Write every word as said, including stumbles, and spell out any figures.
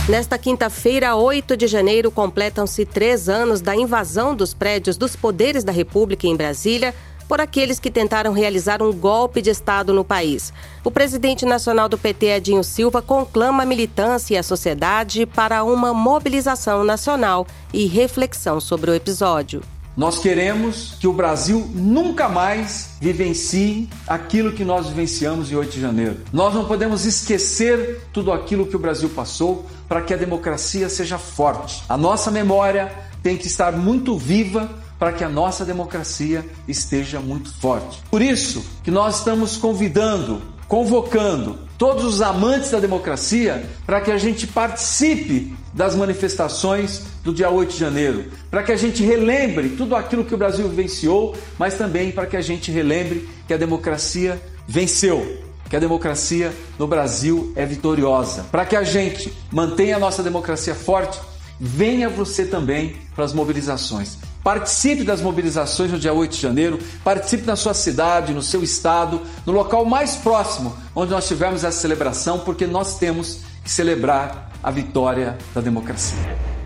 Nesta quinta-feira, oito de janeiro, completam-se três anos da invasão dos prédios dos poderes da República em Brasília por aqueles que tentaram realizar um golpe de Estado no país. O presidente nacional do P T, Edinho Silva, conclama a militância e a sociedade para uma mobilização nacional e reflexão sobre o episódio. Nós queremos que o Brasil nunca mais vivencie aquilo que nós vivenciamos em oito de janeiro. Nós não podemos esquecer tudo aquilo que o Brasil passou para que a democracia seja forte. A nossa memória tem que estar muito viva para que a nossa democracia esteja muito forte. Por isso que nós estamos convidando, convocando todos os amantes da democracia para que a gente participe das manifestações do dia oito de janeiro, para que a gente relembre tudo aquilo que o Brasil vivenciou, mas também para que a gente relembre que a democracia venceu, que a democracia no Brasil é vitoriosa. Para que a gente mantenha a nossa democracia forte, venha você também para as mobilizações. Participe das mobilizações no dia oito de janeiro, participe na sua cidade, no seu estado, no local mais próximo onde nós tivermos essa celebração, porque nós temos que celebrar a vitória da democracia.